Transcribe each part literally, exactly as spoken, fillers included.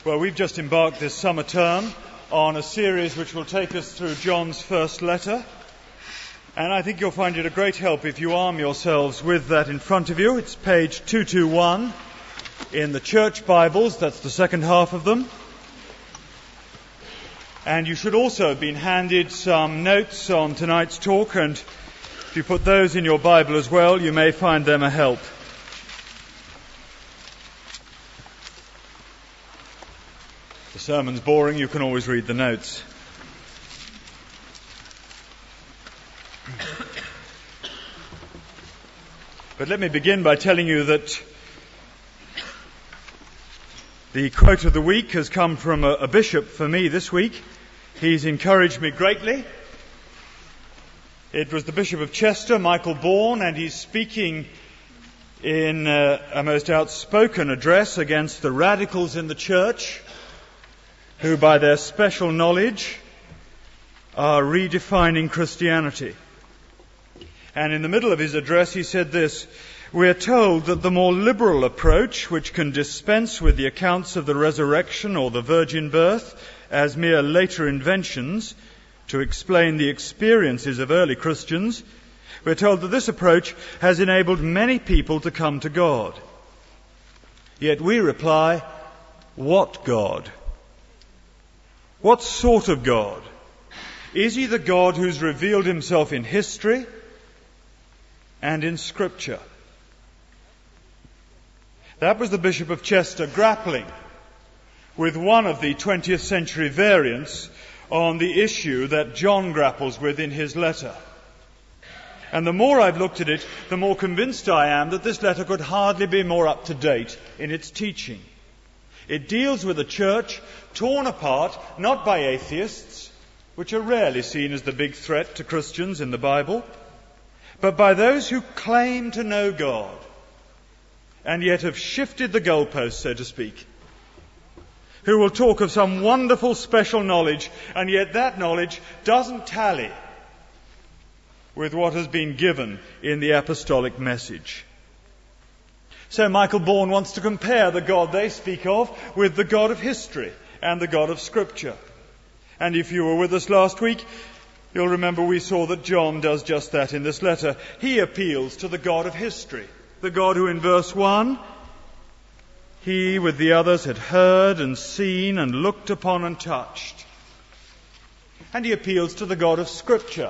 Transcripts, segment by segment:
Well, we've just embarked this summer term on a series which will take us through John's first letter. And I think you'll find it a great help if you arm yourselves with that in front of you. It's page two twenty-one in the church Bibles. That's the second half of them. And you should also have been handed some notes on tonight's talk, and if you put those in your Bible as well, you may find them a help. If the sermon's boring, you can always read the notes. But let me begin by telling you that the quote of the week has come from a, a bishop for me this week. He's encouraged me greatly. It was the Bishop of Chester, Michael Bourne, and he's speaking in uh, a most outspoken address against the radicals in the church, who by their special knowledge are redefining Christianity. And in the middle of his address he said this: "We're told that the more liberal approach, which can dispense with the accounts of the resurrection or the virgin birth as mere later inventions to explain the experiences of early Christians, we're told that this approach has enabled many people to come to God. Yet we reply, what God? What sort of God? Is he the God who's revealed himself in history and in Scripture?" That was the Bishop of Chester grappling with one of the twentieth century variants on the issue that John grapples with in his letter. And the more I've looked at it, the more convinced I am that this letter could hardly be more up to date in its teaching. It deals with a church torn apart not by atheists, which are rarely seen as the big threat to Christians in the Bible, but by those who claim to know God and yet have shifted the goalposts, so to speak, who will talk of some wonderful special knowledge, and yet that knowledge doesn't tally with what has been given in the apostolic message. So Michael Bourne wants to compare the God they speak of with the God of history and the God of Scripture. And if you were with us last week, you'll remember we saw that John does just that in this letter. He appeals to the God of history, the God who in verse one, he with the others had heard and seen and looked upon and touched. And he appeals to the God of Scripture.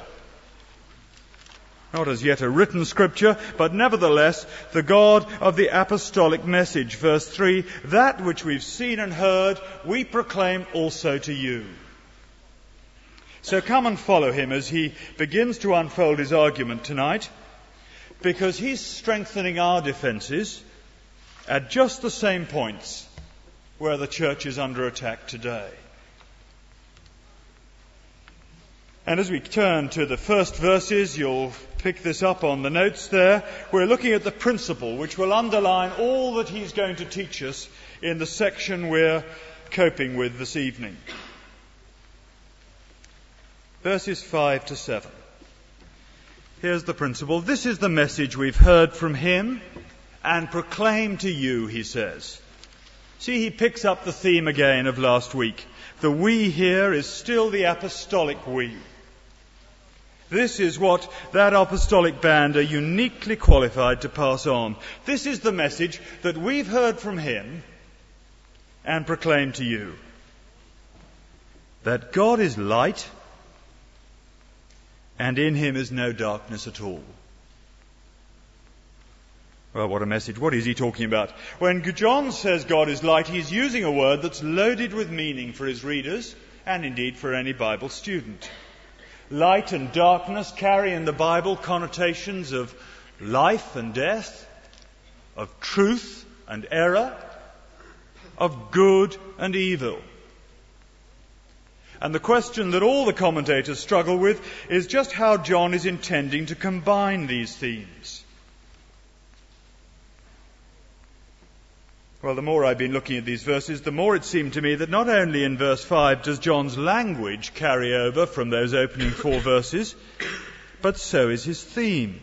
Not as yet a written Scripture, but nevertheless the God of the apostolic message. Verse three, that which we've seen and heard, we proclaim also to you. So come and follow him as he begins to unfold his argument tonight, because he's strengthening our defences at just the same points where the church is under attack today. And as we turn to the first verses, you'll pick this up on the notes there. We're looking at the principle which will underline all that he's going to teach us in the section we're coping with this evening. Verses five to seven. Here's the principle. This is the message we've heard from him and proclaim to you, he says. See, he picks up the theme again of last week. The we here is still the apostolic we. This is what that apostolic band are uniquely qualified to pass on. This is the message that we've heard from him and proclaim to you. That God is light and in him is no darkness at all. Well, what a message. What is he talking about? When John says God is light, he's using a word that's loaded with meaning for his readers and indeed for any Bible student. Light and darkness carry in the Bible connotations of life and death, of truth and error, of good and evil. And the question that all the commentators struggle with is just how John is intending to combine these themes. Well, the more I've been looking at these verses, the more it seemed to me that not only in verse five does John's language carry over from those opening four verses, but so is his theme.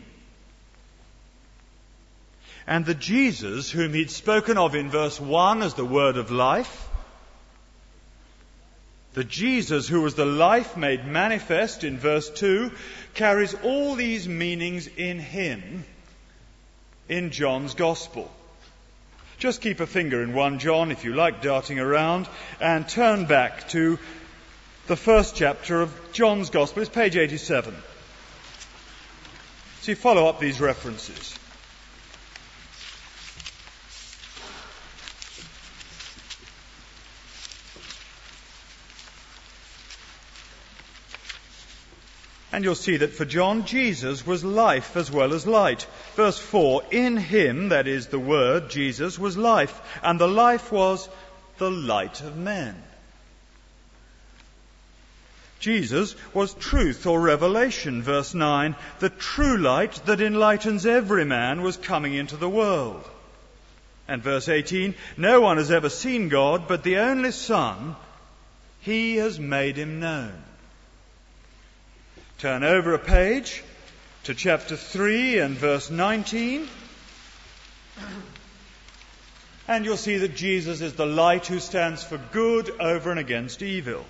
And the Jesus whom he'd spoken of in verse one as the word of life, The Jesus who was the life made manifest in verse two carries all these meanings in him in John's Gospel. Just keep a finger in First John, if you like darting around, and turn back to the first chapter of John's Gospel. It's page eighty-seven. So you follow up these references. And you'll see that for John, Jesus was life as well as light. Verse four, in him, that is the Word, Jesus, was life, and the life was the light of men. Jesus was truth or revelation. Verse nine, the true light that enlightens every man was coming into the world. And verse eighteen, no one has ever seen God, but the only Son, he has made him known. Turn over a page to chapter three and verse nineteen. And you'll see that Jesus is the light who stands for good over and against evil.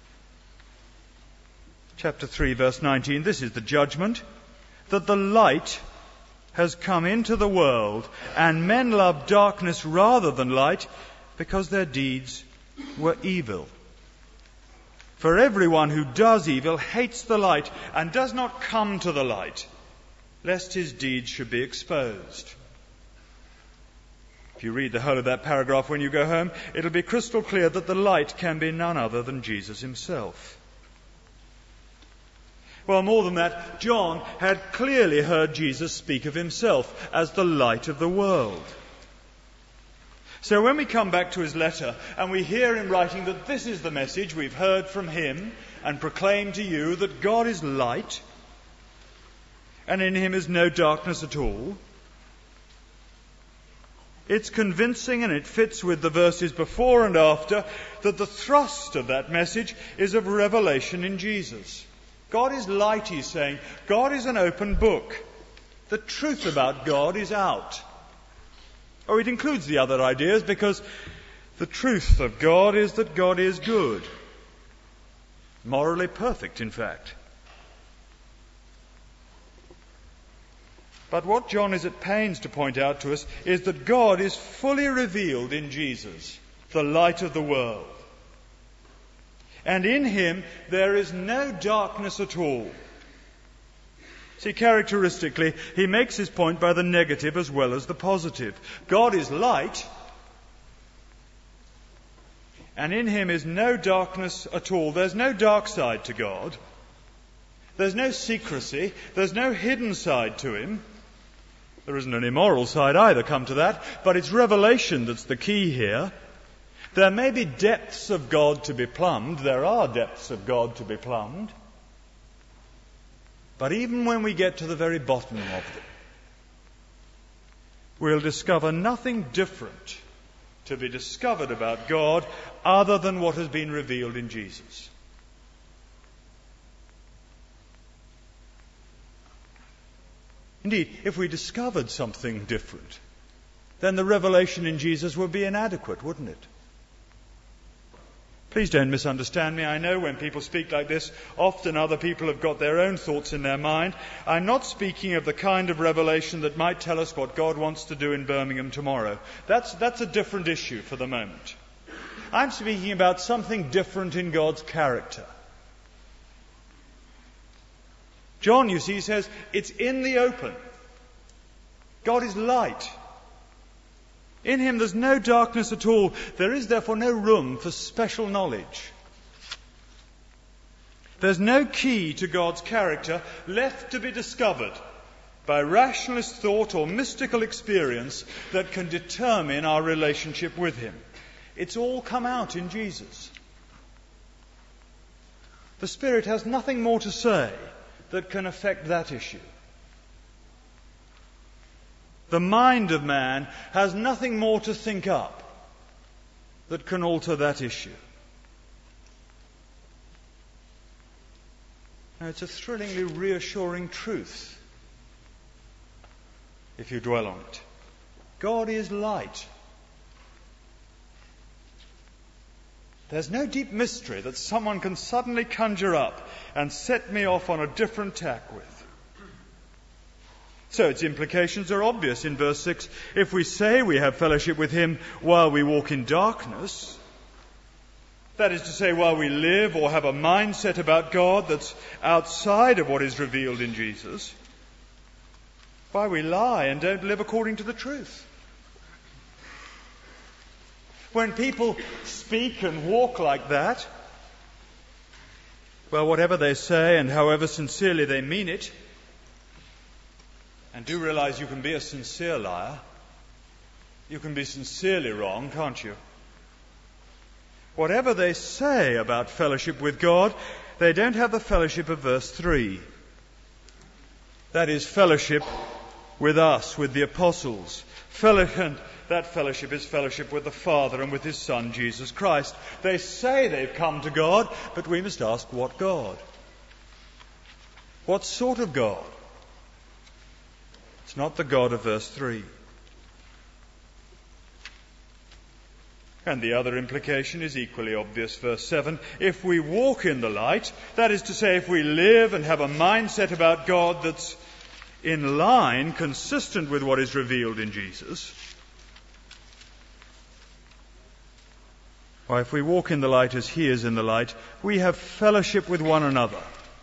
Chapter three, verse nineteen. This is the judgment, that the light has come into the world, and men love darkness rather than light, because their deeds were evil. For everyone who does evil hates the light and does not come to the light, lest his deeds should be exposed. If you read the whole of that paragraph when you go home, it'll be crystal clear that the light can be none other than Jesus himself. Well, more than that, John had clearly heard Jesus speak of himself as the light of the world. So when we come back to his letter and we hear him writing that this is the message we've heard from him and proclaim to you, that God is light and in him is no darkness at all, it's convincing, and it fits with the verses before and after, that the thrust of that message is of revelation in Jesus. God is light, he's saying. God is an open book. The truth about God is out. Oh, it includes the other ideas, because the truth of God is that God is good. Morally perfect, in fact. But what John is at pains to point out to us is that God is fully revealed in Jesus, the light of the world. And in him there is no darkness at all. See, characteristically, he makes his point by the negative as well as the positive. God is light, and in him is no darkness at all. There's no dark side to God. There's no secrecy. There's no hidden side to him. There isn't an immoral side either, come to that, but it's revelation that's the key here. There may be depths of God to be plumbed. There are depths of God to be plumbed. But even when we get to the very bottom of them, we'll discover nothing different to be discovered about God other than what has been revealed in Jesus. Indeed, if we discovered something different, then the revelation in Jesus would be inadequate, wouldn't it? Please don't misunderstand me. I know when people speak like this, often other people have got their own thoughts in their mind. I'm not speaking of the kind of revelation that might tell us what God wants to do in Birmingham tomorrow. That's, that's a different issue for the moment. I'm speaking about something different in God's character. John, you see, says it's in the open. God is light. In him there's no darkness at all. There is therefore no room for special knowledge. There's no key to God's character left to be discovered by rationalist thought or mystical experience that can determine our relationship with him. It's all come out in Jesus. The Spirit has nothing more to say that can affect that issue. The mind of man has nothing more to think up that can alter that issue. Now, it's a thrillingly reassuring truth if you dwell on it. God is light. There's no deep mystery that someone can suddenly conjure up and set me off on a different tack with. So its implications are obvious in verse six. If we say we have fellowship with him while we walk in darkness, that is to say, while we live or have a mindset about God that's outside of what is revealed in Jesus, why we lie and don't live according to the truth. When people speak and walk like that, well, whatever they say and however sincerely they mean it, and do realize you can be a sincere liar, you can be sincerely wrong, can't you? Whatever they say about fellowship with God, they don't have the fellowship of verse three. That is fellowship with us, with the apostles. Fellowship, that fellowship is fellowship with the Father and with his Son, Jesus Christ. They say they've come to God, but we must ask, what God? What sort of God? It's not the God of verse three. And the other implication is equally obvious, verse seven. If we walk in the light, that is to say, if we live and have a mindset about God that's in line, consistent with what is revealed in Jesus, or if we walk in the light as he is in the light, we have fellowship with one another.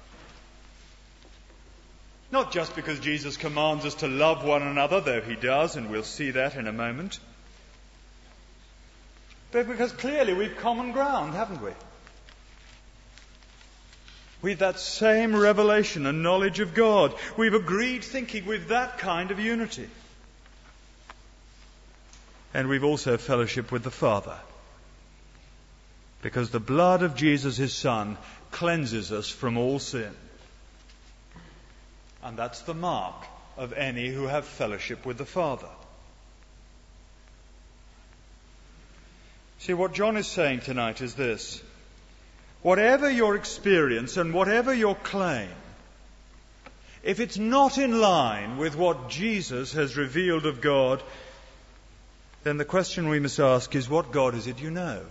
Not just because Jesus commands us to love one another, though he does, and we'll see that in a moment, but because clearly we've common ground, haven't we? We've that same revelation and knowledge of God. We've agreed thinking with that kind of unity. And we've also fellowship with the Father, because the blood of Jesus, his Son, cleanses us from all sin. And that's the mark of any who have fellowship with the Father. See, what John is saying tonight is this. Whatever your experience and whatever your claim, if it's not in line with what Jesus has revealed of God, then the question we must ask is, what God is it you know?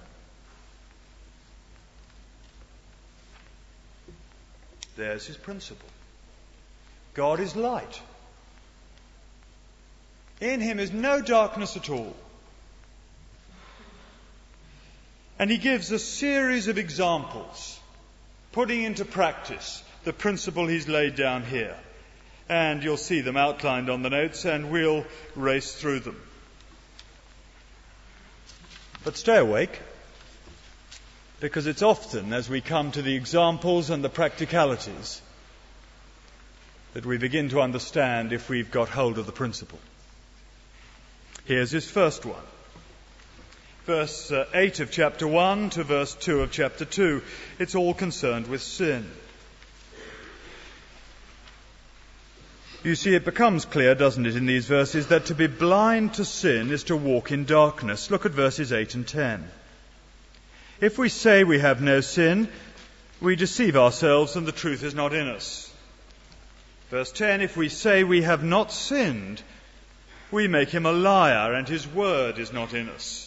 There's his principle. God is light. In him is no darkness at all. And he gives a series of examples, putting into practice the principle he's laid down here. And you'll see them outlined on the notes, and we'll race through them. But stay awake, because it's often as we come to the examples and the practicalities that we begin to understand if we've got hold of the principle. Here's his first one. Verse uh, eight of chapter one to verse two of chapter two. It's all concerned with sin. You see, it becomes clear, doesn't it, in these verses, that to be blind to sin is to walk in darkness. Look at verses eight and ten. If we say we have no sin, we deceive ourselves and the truth is not in us. Verse ten, if we say we have not sinned, we make him a liar and his word is not in us.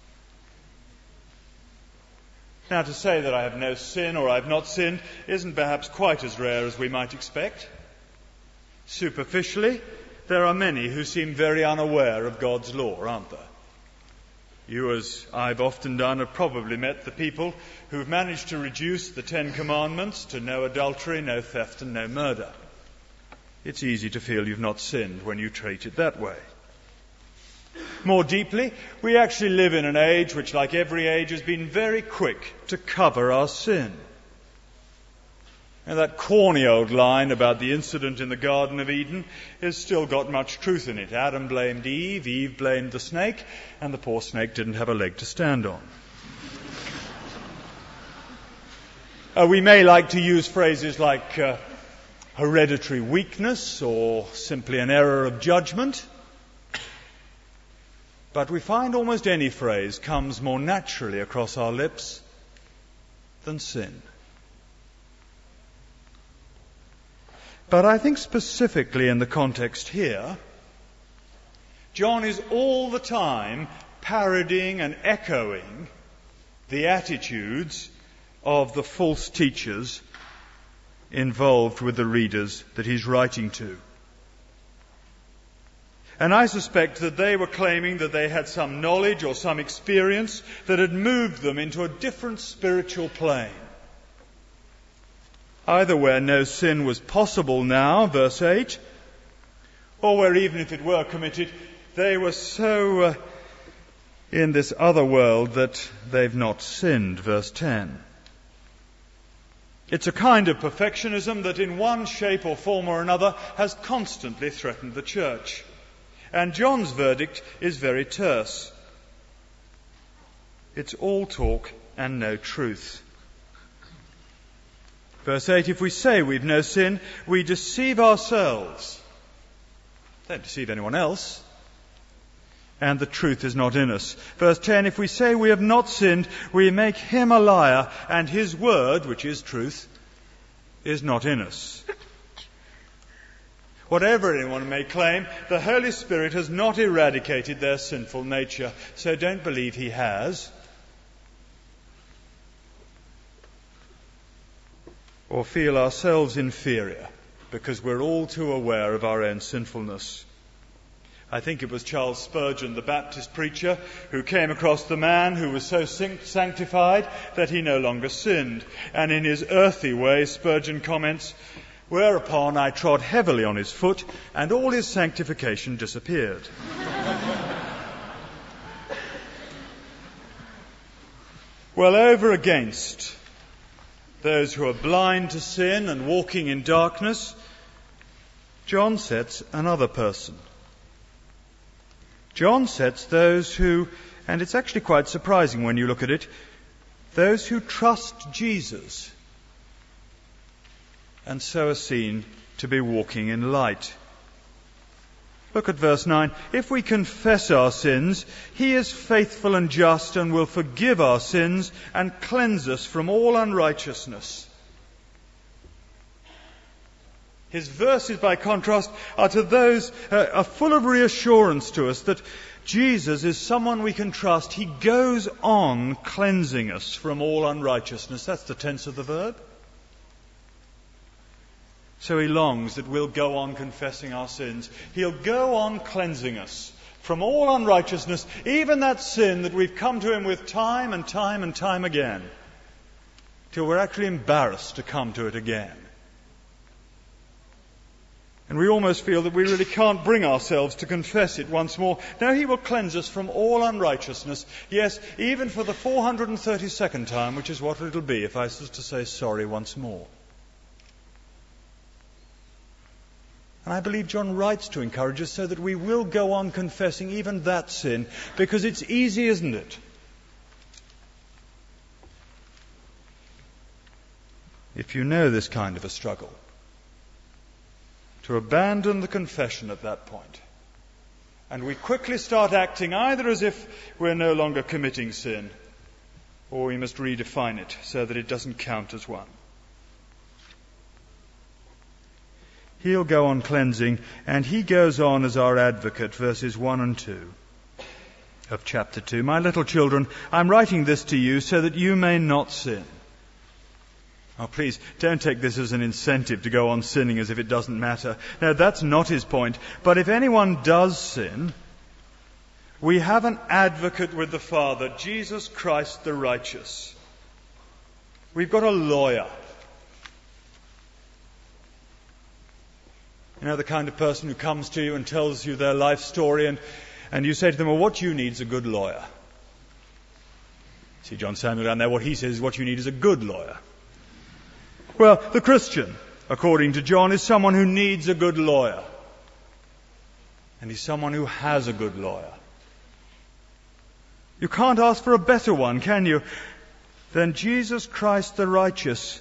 Now, to say that I have no sin or I have not sinned isn't perhaps quite as rare as we might expect. Superficially, there are many who seem very unaware of God's law, aren't there? You, as I've often done, have probably met the people who've managed to reduce the Ten Commandments to no adultery, no theft and no murder. It's easy to feel you've not sinned when you treat it that way. More deeply, we actually live in an age which, like every age, has been very quick to cover our sin. And that corny old line about the incident in the Garden of Eden has still got much truth in it. Adam blamed Eve, Eve blamed the snake, and the poor snake didn't have a leg to stand on. Uh, we may like to use phrases like uh, hereditary weakness or simply an error of judgment. But we find almost any phrase comes more naturally across our lips than sin. But I think specifically in the context here, John is all the time parodying and echoing the attitudes of the false teachers involved with the readers that he's writing to. And I suspect that they were claiming that they had some knowledge or some experience that had moved them into a different spiritual plane. Either where no sin was possible now, verse eight, or where even if it were committed, they were so uh, in this other world that they've not sinned, verse ten. It's a kind of perfectionism that in one shape or form or another has constantly threatened the church. And John's verdict is very terse. It's all talk and no truth. Verse eight, if we say we've no sin, we deceive ourselves. Don't deceive anyone else. And the truth is not in us. Verse ten, if we say we have not sinned, we make him a liar, and his word, which is truth, is not in us. Whatever anyone may claim, the Holy Spirit has not eradicated their sinful nature, so don't believe he has. Or feel ourselves inferior, because we're all too aware of our own sinfulness. I think it was Charles Spurgeon, the Baptist preacher, who came across the man who was so sanctified that he no longer sinned. And in his earthy way, Spurgeon comments, whereupon I trod heavily on his foot, and all his sanctification disappeared. Well, over against those who are blind to sin and walking in darkness, John sets another person. John sets those who, and it's actually quite surprising when you look at it, those who trust Jesus and so are seen to be walking in light. Look at verse nine. If we confess our sins, he is faithful and just and will forgive our sins and cleanse us from all unrighteousness. His verses, by contrast, are to those, uh, are full of reassurance to us that Jesus is someone we can trust. He goes on cleansing us from all unrighteousness. That's the tense of the verb. So he longs that we'll go on confessing our sins. He'll go on cleansing us from all unrighteousness, even that sin that we've come to him with time and time and time again, till we're actually embarrassed to come to it again. And we almost feel that we really can't bring ourselves to confess it once more. No, he will cleanse us from all unrighteousness. Yes, even for the four hundred thirty-second time, which is what it'll be if I was to say sorry once more. And I believe John writes to encourage us so that we will go on confessing even that sin, because it's easy, isn't it? If you know this kind of a struggle, to abandon the confession at that point. And we quickly start acting either as if we're no longer committing sin, or we must redefine it so that it doesn't count as one. He'll go on cleansing, and he goes on as our advocate, verses one and two of chapter two. My little children, I'm writing this to you so that you may not sin. Oh, please, don't take this as an incentive to go on sinning as if it doesn't matter. No, that's not his point. But if anyone does sin, we have an advocate with the Father, Jesus Christ the righteous. We've got a lawyer. You know, the kind of person who comes to you and tells you their life story, and, and you say to them, well, what you need is a good lawyer. See John Samuel down there, what he says is what you need is a good lawyer. Well, the Christian, according to John, is someone who needs a good lawyer. And he's someone who has a good lawyer. You can't ask for a better one, can you, than Jesus Christ the righteous,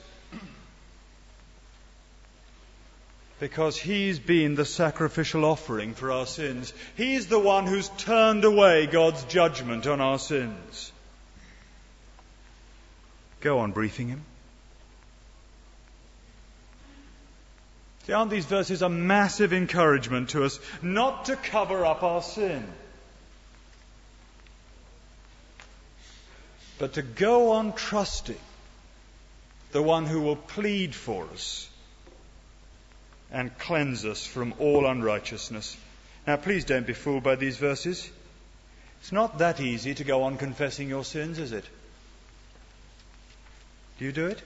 because he's been the sacrificial offering for our sins. He's the one who's turned away God's judgment on our sins. Go on briefing him. See, aren't these verses a massive encouragement to us not to cover up our sin? but to go on trusting the one who will plead for us and cleanse us from all unrighteousness. Now, please don't be fooled by these verses. It's not that easy to go on confessing your sins, is it? Do you do it?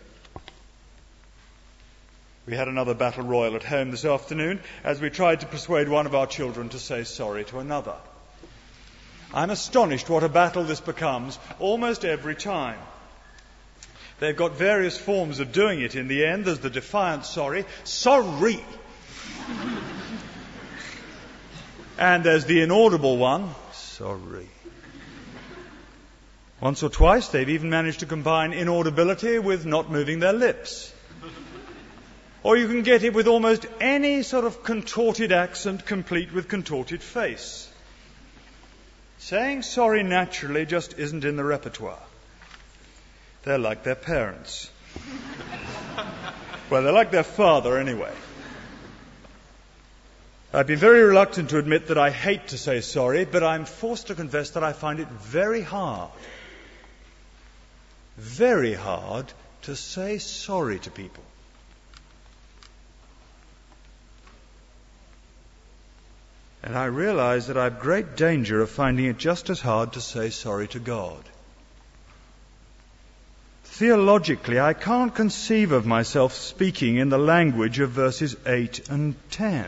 We had another battle royal at home this afternoon as we tried to persuade one of our children to say sorry to another. I'm astonished what a battle this becomes almost every time. They've got various forms of doing it in the end. There's the defiant sorry, sorry. And there's the inaudible one, sorry. Once or twice they've even managed to combine inaudibility with not moving their lips. Or you can get it with almost any sort of contorted accent complete with contorted face. Saying sorry naturally just isn't in the repertoire. They're like their parents. Well, they're like their father anyway. I've been very reluctant to admit that I hate to say sorry, but I'm forced to confess that I find it very hard, very hard to say sorry to people. And I realize that I have great danger of finding it just as hard to say sorry to God. Theologically, I can't conceive of myself speaking in the language of verses eight and ten.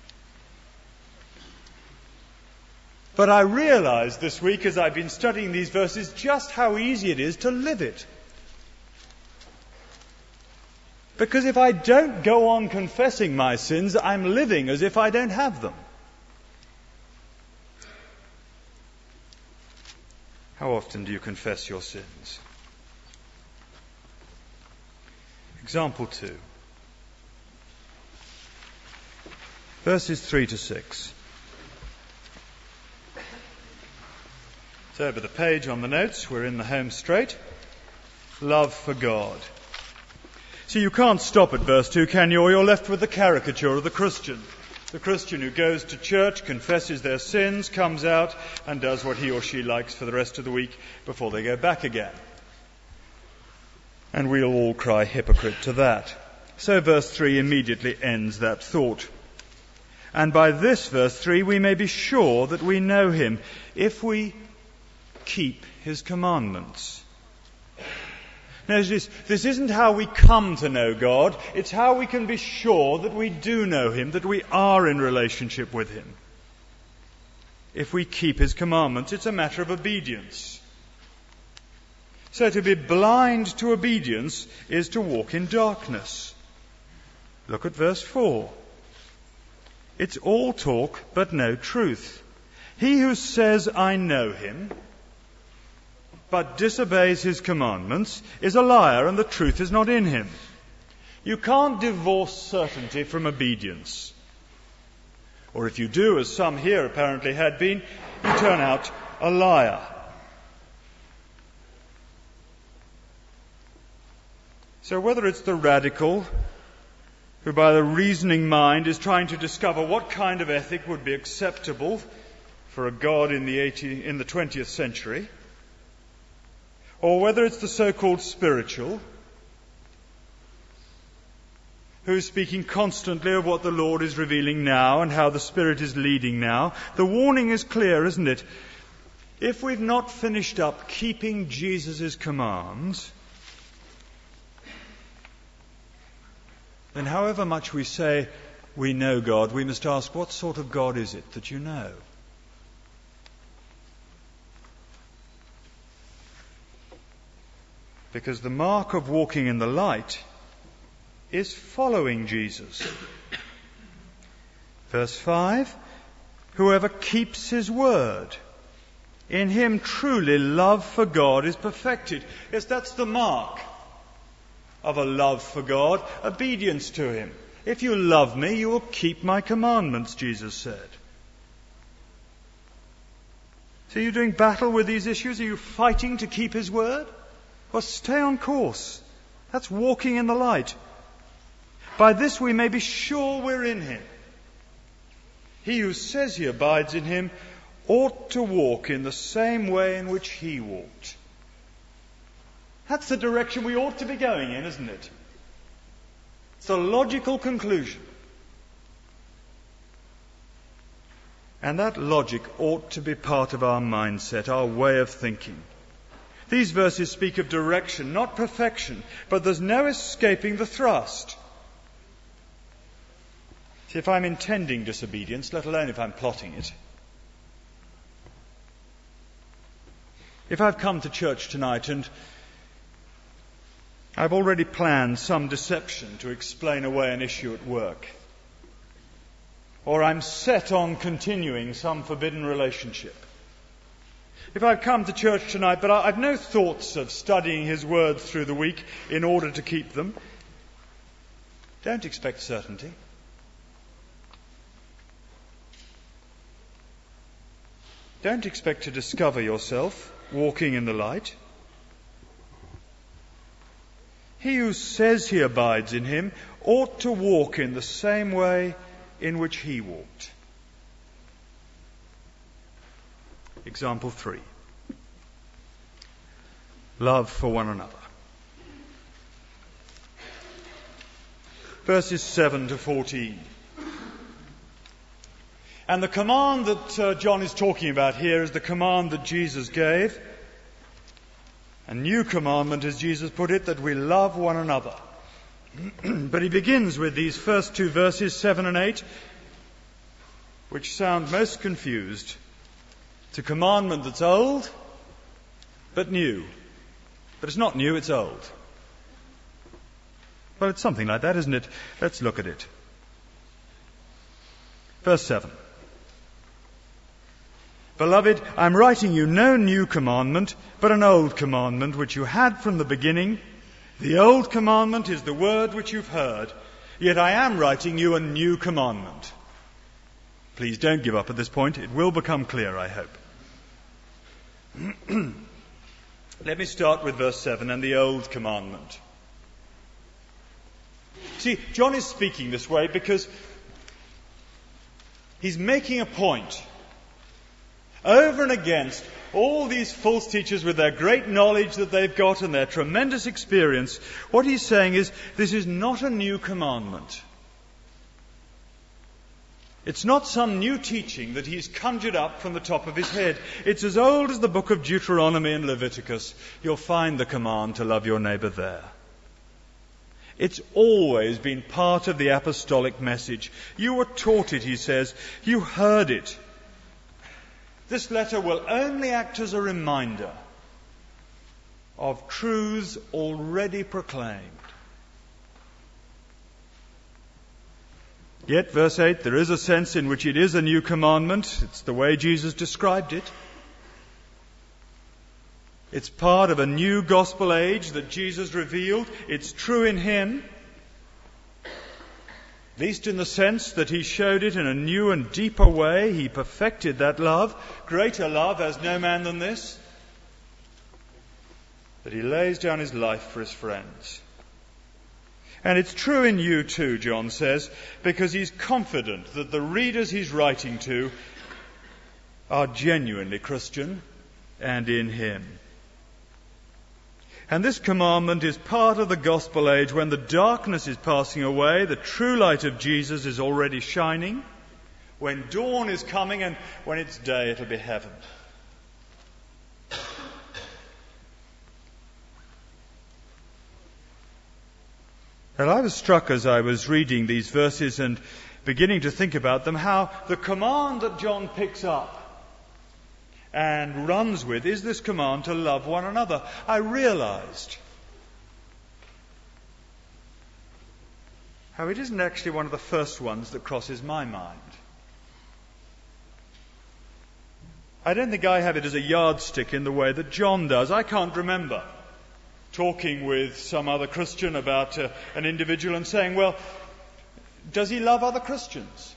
But I realized this week as I've been studying these verses just how easy it is to live it. Because if I don't go on confessing my sins, I'm living as if I don't have them. How often do you confess your sins? Example two. Verses three to six. It's over the page on the notes. We're in the home straight. Love for God. See, you can't stop at verse two, can you? Or you're left with the caricature of the Christian. The Christian who goes to church, confesses their sins, comes out and does what he or she likes for the rest of the week before they go back again. And we'll all cry hypocrite to that. So verse three immediately ends that thought. And by this verse three we may be sure that we know him if we keep his commandments. Now, this, this isn't how we come to know God. It's how we can be sure that we do know him, that we are in relationship with him. If we keep his commandments, it's a matter of obedience. So to be blind to obedience is to walk in darkness. Look at verse four. It's all talk but no truth. He who says, I know him, but disobeys his commandments, is a liar, and the truth is not in him. You can't divorce certainty from obedience. Or if you do, as some here apparently had been, you turn out a liar. So whether it's the radical who by the reasoning mind is trying to discover what kind of ethic would be acceptable for a God in the eighty, in the twentieth century, or whether it's the so-called spiritual who's speaking constantly of what the Lord is revealing now and how the Spirit is leading now, the warning is clear, isn't it? If we've not finished up keeping Jesus' commands, then however much we say we know God, we must ask, what sort of God is it that you know? Because the mark of walking in the light is following Jesus. Verse five, whoever keeps his word, in him truly love for God is perfected. Yes, that's the mark of a love for God, obedience to him. If you love me, you will keep my commandments, Jesus said. So are you doing battle with these issues? Are you fighting to keep his word? Well, stay on course. That's walking in the light. By this we may be sure we're in him. He who says he abides in him ought to walk in the same way in which he walked. That's the direction we ought to be going in, isn't it? It's a logical conclusion. And that logic ought to be part of our mindset, our way of thinking. These verses speak of direction, not perfection, but there's no escaping the thrust. See, if I'm intending disobedience, let alone if I'm plotting it, if I've come to church tonight and I've already planned some deception to explain away an issue at work, or I'm set on continuing some forbidden relationship, if I've come to church tonight but I've no thoughts of studying His Word through the week in order to keep them, don't expect certainty. Don't expect to discover yourself walking in the light. He who says he abides in Him ought to walk in the same way in which He walked. Example three. Love for one another. Verses seven to fourteen. And the command that uh, John is talking about here is the command that Jesus gave. A new commandment, as Jesus put it, that we love one another. But he begins with these first two verses, seven and eight, which sound most confused. It's a commandment that's old, but new. But it's not new, it's old. Well, it's something like that, isn't it? Let's look at it. Verse seven. Beloved, I'm writing you no new commandment, but an old commandment which you had from the beginning. The old commandment is the word which you've heard, yet I am writing you a new commandment. Please don't give up at this point. It will become clear, I hope. Let me start with verse seven and the old commandment. See, John is speaking this way because he's making a point. Over and against all these false teachers with their great knowledge that they've got and their tremendous experience, what he's saying is, this is not a new commandment. It's not some new teaching that he's conjured up from the top of his head. It's as old as the book of Deuteronomy and Leviticus. You'll find the command to love your neighbour there. It's always been part of the apostolic message. You were taught it, he says. You heard it. This letter will only act as a reminder of truths already proclaimed. Yet, verse eight, there is a sense in which it is a new commandment. It's the way Jesus described it. It's part of a new gospel age that Jesus revealed. It's true in Him, at least in the sense that He showed it in a new and deeper way. He perfected that love. Greater love has no man than this, that He lays down His life for His friends. And it's true in you too, John says, because he's confident that the readers he's writing to are genuinely Christian and in Him. And this commandment is part of the gospel age when the darkness is passing away, the true light of Jesus is already shining, when dawn is coming, and when it's day it'll be heaven. And I was struck as I was reading these verses and beginning to think about them, how the command that John picks up and runs with is this command to love one another. I realized how it isn't actually one of the first ones that crosses my mind. I don't think I have it as a yardstick in the way that John does. I can't remember talking with some other Christian about uh, an individual and saying, well, does he love other Christians?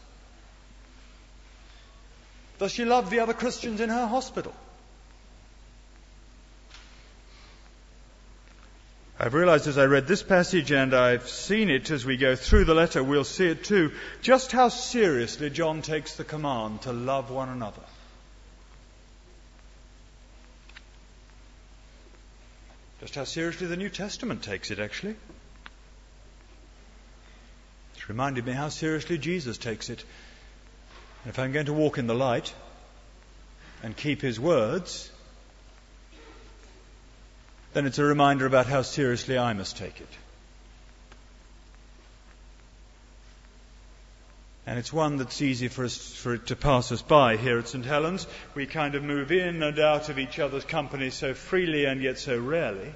Does she love the other Christians in her hospital? I've realized as I read this passage, and I've seen it as we go through the letter, we'll see it too, just how seriously John takes the command to love one another. To Just how seriously the New Testament takes it, actually. It's reminded me how seriously Jesus takes it. If I'm going to walk in the light and keep his words, then it's a reminder about how seriously I must take it. And it's one that's easy for us, for it to pass us by here at Saint Helens. We kind of move in and out of each other's company so freely and yet so rarely.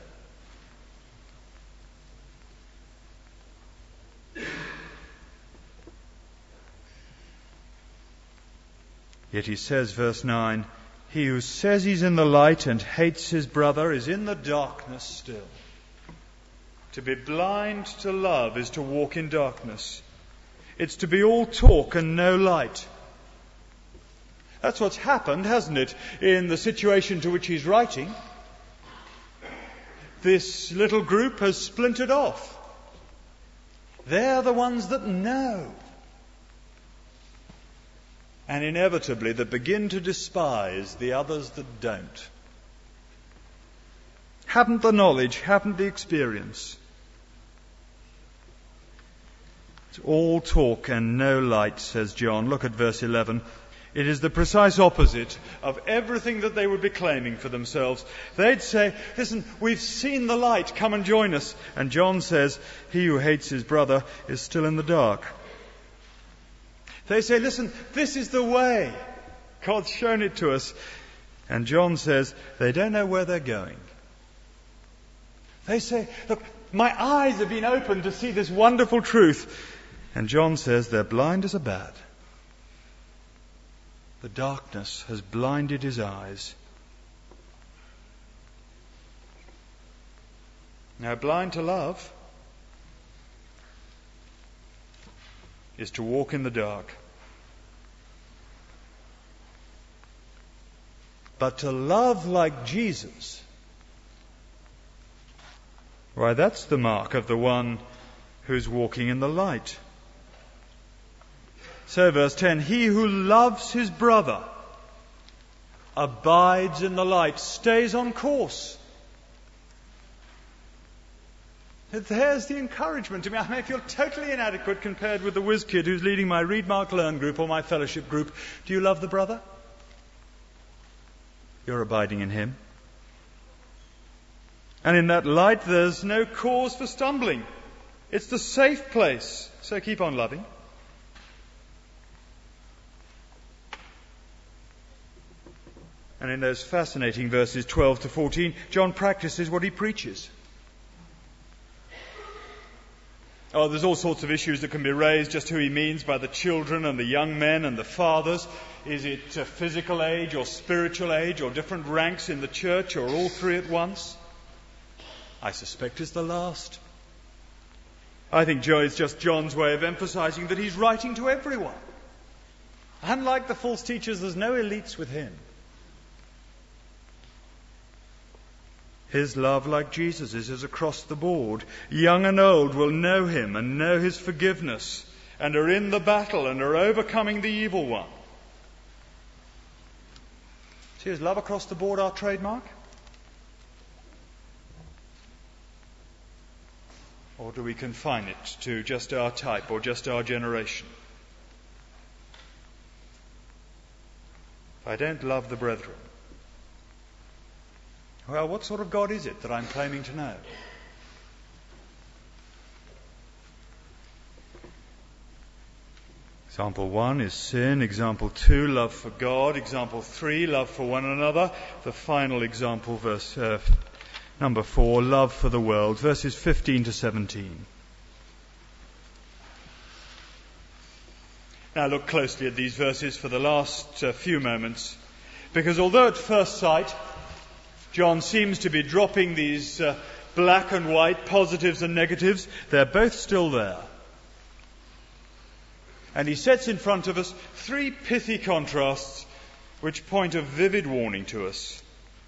Yet he says, verse nine, he who says he's in the light and hates his brother is in the darkness still. To be blind to love is to walk in darkness. It's to be all talk and no light. That's what's happened, hasn't it, in the situation to which he's writing. This little group has splintered off. They're the ones that know. And inevitably that begin to despise the others that don't. Haven't the knowledge, haven't the experience. It's all talk and no light, says John. Look at verse eleven. It is the precise opposite of everything that they would be claiming for themselves. They'd say, listen, we've seen the light, come and join us. And John says, he who hates his brother is still in the dark. They say, listen, this is the way. God's shown it to us. And John says, they don't know where they're going. They say, look, my eyes have been opened to see this wonderful truth. And John says they're blind as a bat. The darkness has blinded his eyes. Now, blind to love is to walk in the dark. But to love like Jesus, why, that's the mark of the one who's walking in the light. So verse ten, he who loves his brother abides in the light, stays on course. There's the encouragement to me. I may feel totally inadequate compared with the whiz kid who's leading my Read, Mark, Learn group or my fellowship group. Do you love the brother? You're abiding in him. And in that light there's no cause for stumbling. It's the safe place. So keep on loving. And in those fascinating verses twelve to fourteen, John practices what he preaches. Oh, there's all sorts of issues that can be raised, just who he means by the children and the young men and the fathers. Is it a physical age or spiritual age or different ranks in the church or all three at once? I suspect it's the last. I think Joe is just John's way of emphasizing that he's writing to everyone. Unlike the false teachers, there's no elites with him. His love, like Jesus' is across the board. Young and old will know him and know his forgiveness and are in the battle and are overcoming the evil one. See, is love across the board our trademark? Or do we confine it to just our type or just our generation? If I don't love the brethren, well, what sort of God is it that I'm claiming to know? Example one is sin. Example two, love for God. Example three, love for one another. The final example, verse uh, number four, love for the world. Verses fifteen to seventeen. Now look closely at these verses for the last uh, few moments, because although at first sight John seems to be dropping these uh, black and white positives and negatives, they're both still there. And he sets in front of us three pithy contrasts which point a vivid warning to us.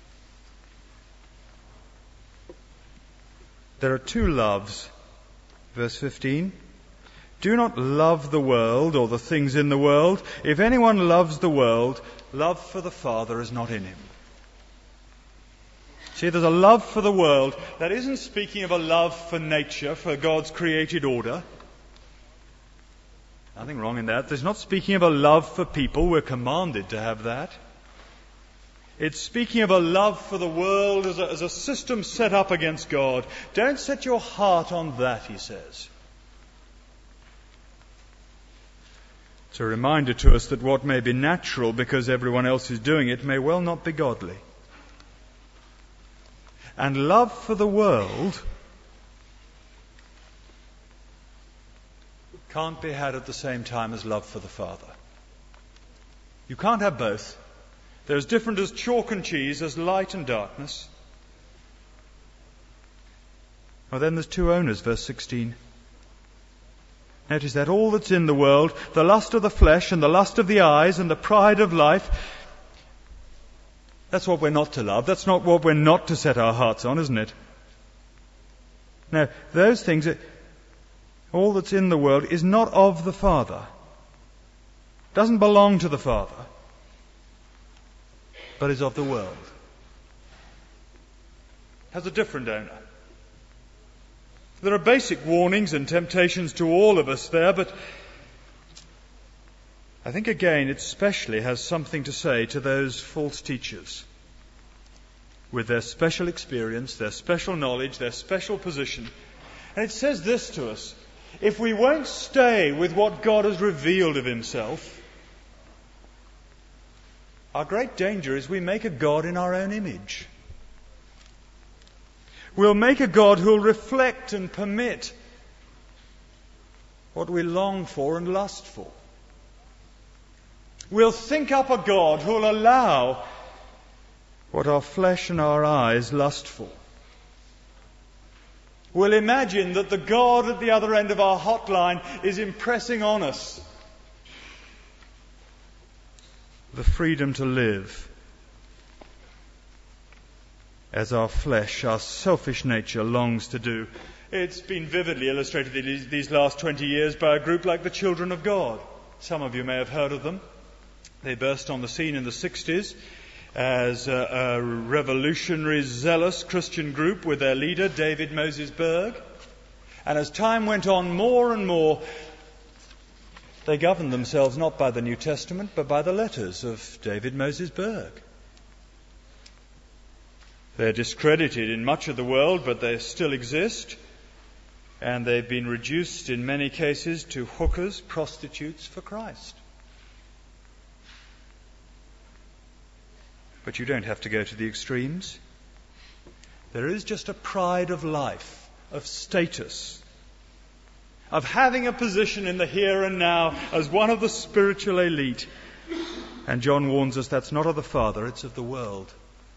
There are two loves. Verse fifteen. Do not love the world or the things in the world. If anyone loves the world, love for the Father is not in him. See, there's a love for the world that isn't speaking of a love for nature, for God's created order. Nothing wrong in that. There's not speaking of a love for people. We're commanded to have that. It's speaking of a love for the world as a, as a system set up against God. Don't set your heart on that, he says. It's a reminder to us that what may be natural because everyone else is doing it may well not be godly. And love for the world can't be had at the same time as love for the Father. You can't have both. They're as different as chalk and cheese, as light and darkness. Well, then there's two owners, verse sixteen. Notice that all that's in the world, the lust of the flesh and the lust of the eyes and the pride of life, that's what we're not to love. That's not what we're not to set our hearts on, isn't it? Now, those things, all that's in the world is not of the Father. Doesn't belong to the Father, but is of the world. Has a different owner. There are basic warnings and temptations to all of us there, but I think again it especially has something to say to those false teachers with their special experience, their special knowledge, their special position. And it says this to us: if we won't stay with what God has revealed of himself, our great danger is we make a God in our own image. We'll make a God who'll reflect and permit what we long for and lust for. We'll think up a God who'll allow what our flesh and our eyes lust for. We'll imagine that the God at the other end of our hotline is impressing on us the freedom to live as our flesh, our selfish nature longs to do. It's been vividly illustrated these last twenty years by a group like the Children of God. Some of you may have heard of them. They burst on the scene in the sixties as a, a revolutionary, zealous Christian group with their leader, David Moses Berg. And as time went on, more and more, they governed themselves not by the New Testament, but by the letters of David Moses Berg. They're discredited in much of the world, but they still exist. And they've been reduced in many cases to hookers, prostitutes for Christ. But you don't have to go to the extremes. There is just a pride of life, of status, of having a position in the here and now as one of the spiritual elite. And John warns us that's not of the Father, it's of the world.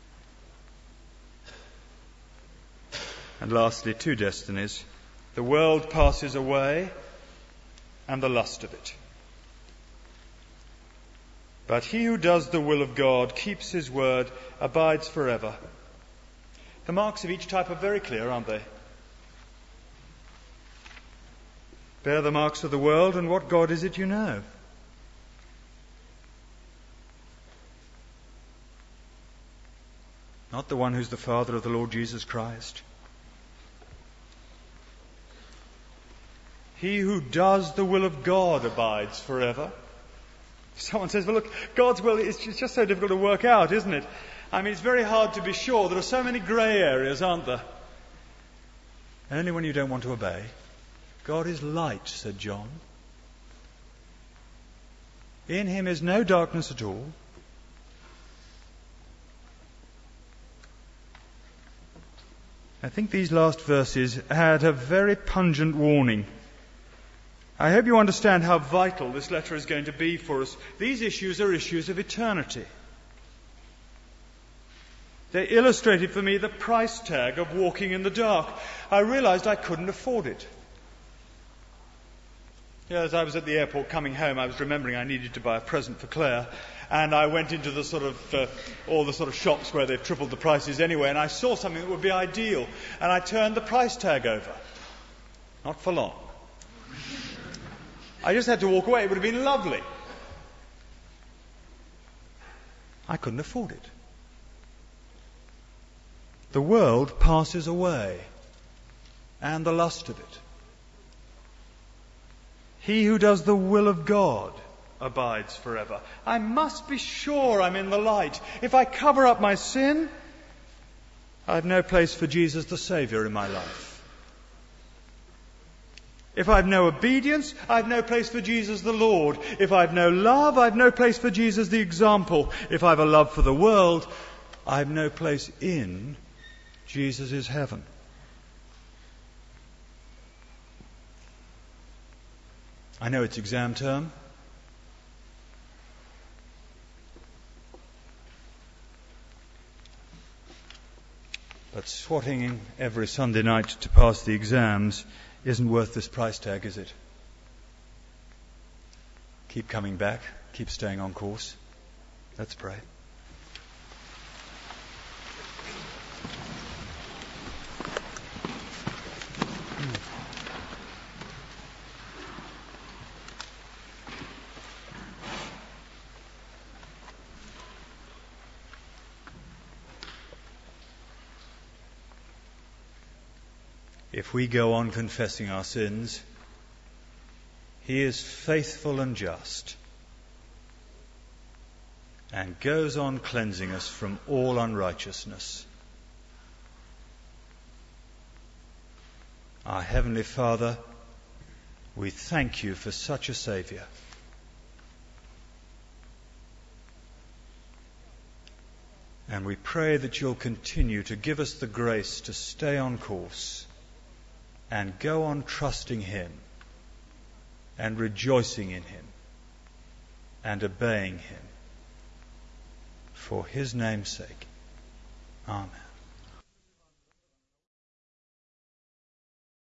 And lastly, two destinies. The world passes away and the lust of it. But he who does the will of God, keeps his word, abides forever. The marks of each type are very clear, aren't they? Bear the marks of the world, and what God is it you know? Not the one who's the Father of the Lord Jesus Christ. He who does the will of God abides forever. Someone says, well, look, God's will is just so difficult to work out, isn't it? I mean, it's very hard to be sure. There are so many grey areas, aren't there? Only when you don't want to obey. God is light, said John. In him is no darkness at all. I think these last verses had a very pungent warning. I hope you understand how vital this letter is going to be for us. These issues are issues of eternity. They illustrated for me the price tag of walking in the dark. I realized I couldn't afford it. Yeah, as I was at the airport coming home, I was remembering I needed to buy a present for Claire. And I went into the sort of, uh, all the sort of shops where they've tripled the prices anyway, and I saw something that would be ideal. And I turned the price tag over. Not for long. I just had to walk away. It would have been lovely. I couldn't afford it. The world passes away, and the lust of it. He who does the will of God abides forever. I must be sure I'm in the light. If I cover up my sin, I have no place for Jesus the Saviour in my life. If I have no obedience, I have no place for Jesus the Lord. If I have no love, I have no place for Jesus the example. If I have a love for the world, I have no place in Jesus' heaven. I know it's exam term. But swatting every Sunday night to pass the exams isn't worth this price tag, is it? Keep coming back. Keep staying on course. Let's pray. If we go on confessing our sins, He is faithful and just and goes on cleansing us from all unrighteousness. Our Heavenly Father, we thank You for such a Saviour. And we pray that You'll continue to give us the grace to stay on course and go on trusting Him and rejoicing in Him and obeying Him for His name's sake. Amen.